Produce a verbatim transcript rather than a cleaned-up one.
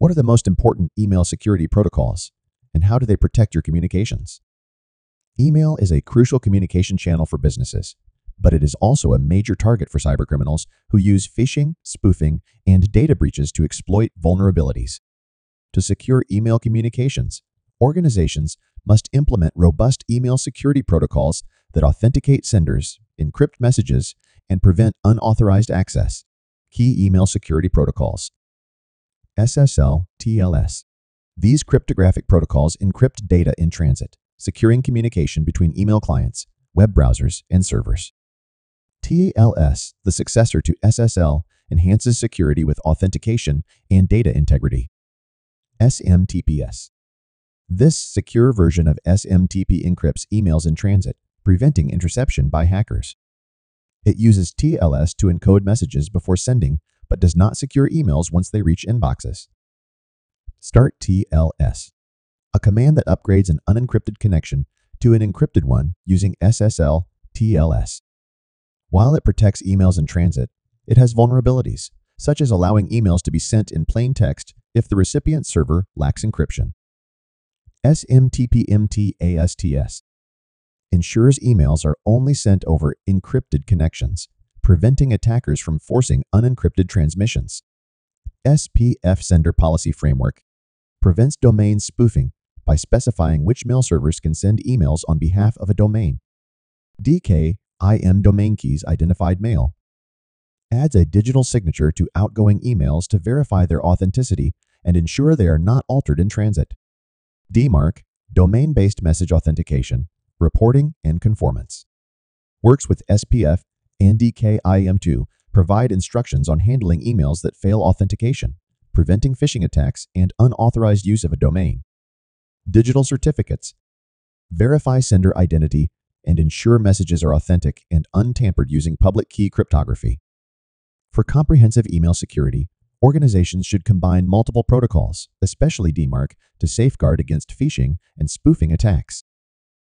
What are the most important email security protocols, and how do they protect your communications? Email is a crucial communication channel for businesses, but it is also a major target for cybercriminals who use phishing, spoofing, and data breaches to exploit vulnerabilities. To secure email communications, organizations must implement robust email security protocols that authenticate senders, encrypt messages, and prevent unauthorized access. Key email security protocols. S S L T L S. These cryptographic protocols encrypt data in transit, securing communication between email clients, web browsers, and servers. T L S, the successor to S S L, enhances security with authentication and data integrity. S M T P S. This secure version of S M T P encrypts emails in transit, preventing interception by hackers. It uses T L S to encode messages before sending, but does not secure emails once they reach inboxes. Start T L S, a command that upgrades an unencrypted connection to an encrypted one using S S L T L S. While it protects emails in transit, it has vulnerabilities, such as allowing emails to be sent in plain text if the recipient server lacks encryption. S M T P M T A S T S ensures emails are only sent over encrypted connections, preventing attackers from forcing unencrypted transmissions. S P F Sender Policy Framework prevents domain spoofing by specifying which mail servers can send emails on behalf of a domain. D K I M Domain Keys Identified Mail adds a digital signature to outgoing emails to verify their authenticity and ensure they are not altered in transit. D MARC, Domain-Based Message Authentication, Reporting and Conformance, works with S P F and D K I M to provide instructions on handling emails that fail authentication, preventing phishing attacks and unauthorized use of a domain. Digital certificates verify sender identity and ensure messages are authentic and untampered using public key cryptography. For comprehensive email security, organizations should combine multiple protocols, especially D MARC, to safeguard against phishing and spoofing attacks.